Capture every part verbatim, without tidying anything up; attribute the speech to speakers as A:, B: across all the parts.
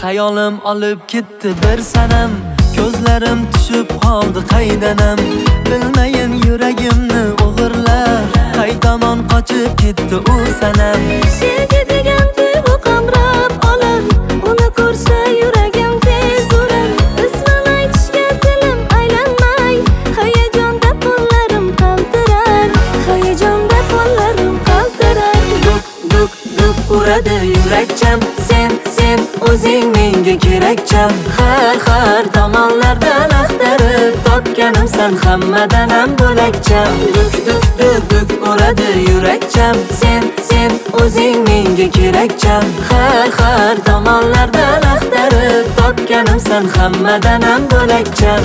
A: Xayolim olib ketdi bir sanam, ko'zlarim tushib qoldi qaydanam. Bilmayin yuragimni o'g'irlar, qay tomon qochib ketdi u sanam.
B: Sevgi degan tuyg'u qamrab olar, uni ko'rsa yuragim tez urar. Ismini aytishga dilim aylanmay, hayajonda qo'llarim qaltirar, hayajonda qo'llarim qaltirar.
A: Duk duk duk uradi yurakcham, sen sen o'zing menga kerakcham. Har har tomonlardan axtarib topganimsan, hammadan ham bo'lakcham. Duk duk duk duk uradi yurakcham, sen sen o'zing menga kerakcham. Har har tomonlardan axtarib topganimsan, hammadan ham bo'lakcham.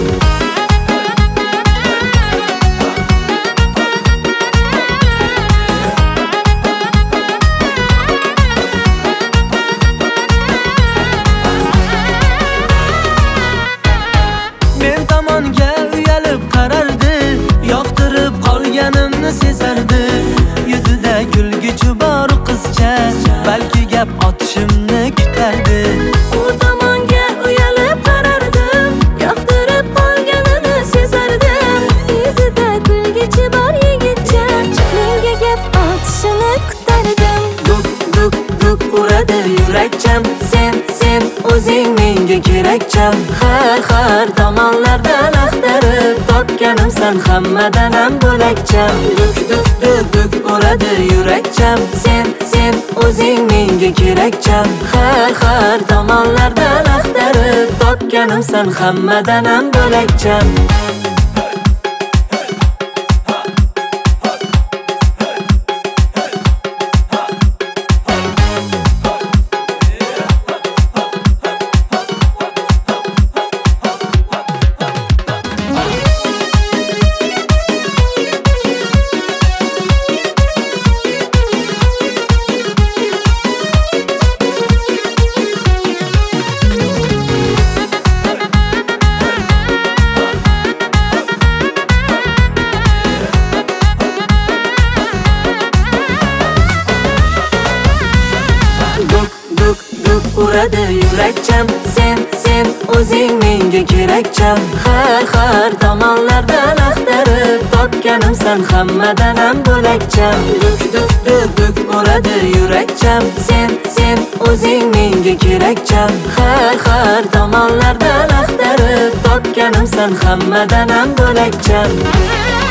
A: Uyalib qarardi, yoqtirib qolganimni sezardi. Yuzida kulgichi bor qizcha, balki gap otishimni kutardi.
B: U tomonga uyalib qarardim, yoqtirib qolganini sezardim. Yuzida kulgichi bor yigitcha, menga gap otishini kutardim.
A: Duk duk duk uradi yurakcham, sen sen o'zing menga kerakcham. Har har tomonlardan axtarib topganimsan, hammadan ham bo'lakcham. Duk duk duk duk uradi yurakcham, sen sen o'zing menga kerakcham. Har har tomonlardan axtarib topganimsan, hammadan ham bo'lakcham. Uradi yurakcham, sen sen o'zing menga kerakcham. Har har tomonlardan axtarib topganimsan, hammadan ham bo'lakcham. Duk duk duk duk uradi yurakcham, sen sen o'zing menga kerakcham. Har har tomonlardan axtarib topganimsan, hammadan ham bo'lakcham.